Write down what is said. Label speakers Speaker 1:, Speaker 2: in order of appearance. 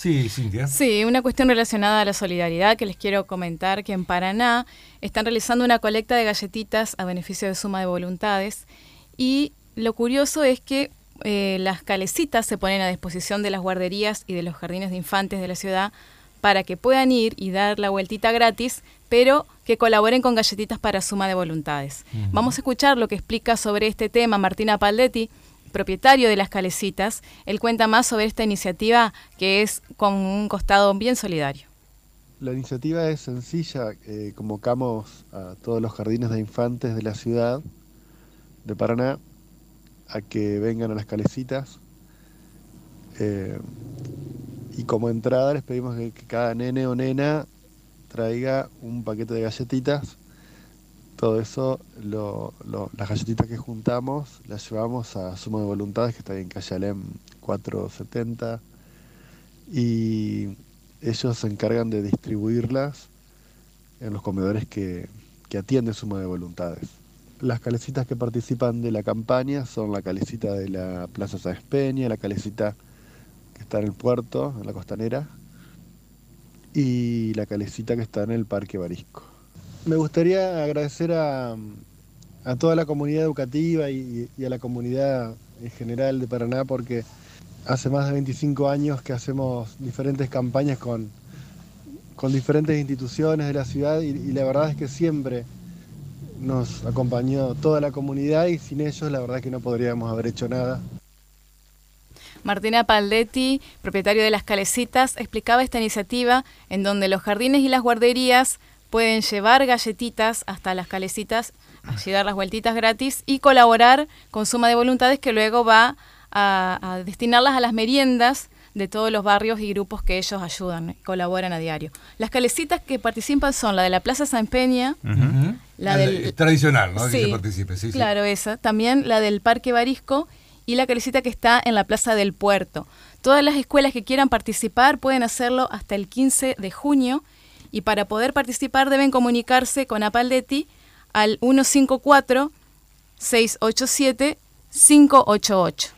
Speaker 1: Sí, Cintia.
Speaker 2: Sí, una cuestión relacionada a la solidaridad que les quiero comentar, que en Paraná están realizando una colecta de galletitas a beneficio de Suma de Voluntades, y lo curioso es que las calecitas se ponen a disposición de las guarderías y de los jardines de infantes de la ciudad para que puedan ir y dar la vueltita gratis, pero que colaboren con galletitas para Suma de Voluntades. Uh-huh. Vamos a escuchar lo que explica sobre este tema Martina Paldetti, propietario de las calecitas. Él cuenta más sobre esta iniciativa, que es con un costado bien solidario.
Speaker 3: La iniciativa es sencilla. Convocamos a todos los jardines de infantes de la ciudad de Paraná a que vengan a las calecitas, y como entrada les pedimos que cada nene o nena traiga un paquete de galletitas. Todo eso, las galletitas que juntamos, las llevamos a Suma de Voluntades, que está en calle Alem 470, y ellos se encargan de distribuirlas en los comedores que atiende Suma de Voluntades. Las calecitas que participan de la campaña son la calecita de la Plaza Sáenz Peña, la calecita que está en el puerto, en la costanera, y la calecita que está en el Parque Barisco. Me gustaría agradecer a toda la comunidad educativa y a la comunidad en general de Paraná, porque hace más de 25 años que hacemos diferentes campañas con diferentes instituciones de la ciudad, y la verdad es que siempre nos acompañó toda la comunidad, y sin ellos la verdad es que no podríamos haber hecho nada.
Speaker 2: Martina Paldetti, propietario de las calecitas, explicaba esta iniciativa en donde los jardines y las guarderías pueden llevar galletitas hasta las calecitas, allí dar las vueltitas gratis y colaborar con Suma de Voluntades, que luego va a destinarlas a las meriendas de todos los barrios y grupos que ellos ayudan, colaboran a diario. Las calecitas que participan son la de la Plaza Sáenz Peña,
Speaker 1: uh-huh. La del tradicional, ¿no?
Speaker 2: Sí,
Speaker 1: que se participe. Sí,
Speaker 2: claro, sí. Esa. También la del Parque Barisco y la calecita que está en la Plaza del Puerto. Todas las escuelas que quieran participar pueden hacerlo hasta el 15 de junio, y para poder participar deben comunicarse con Apaldetti al 154-687-588.